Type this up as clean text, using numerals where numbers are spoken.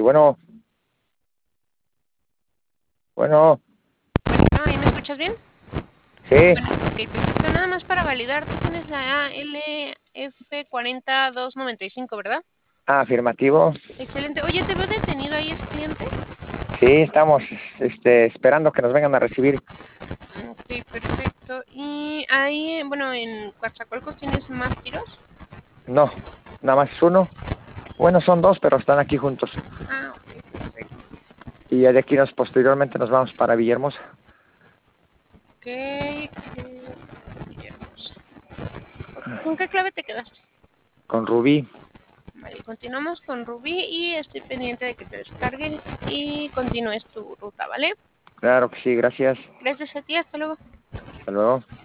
bueno, bueno, ¿Ahí me escuchas bien? sí, Bueno, ok, perfecto. Nada más para validar, tú tienes la ALF40295, ¿verdad? afirmativo. Excelente. Oye, ¿te veo detenido ahí ese cliente? Sí, estamos esperando que nos vengan a recibir. Ok, perfecto. Y ahí, bueno, en Coatzacoalcos tienes más tiros. No, nada más es uno. Bueno, son dos, pero están aquí juntos. Ah, ok, perfecto. Y ya de aquí posteriormente nos vamos para Villahermosa. Ok, ¿con qué clave te quedaste? Con Rubí. Vale, continuamos con Rubí y estoy pendiente de que te descargue y continúes tu ruta, ¿vale? Claro que sí, gracias. Gracias a ti, hasta luego. Hasta luego.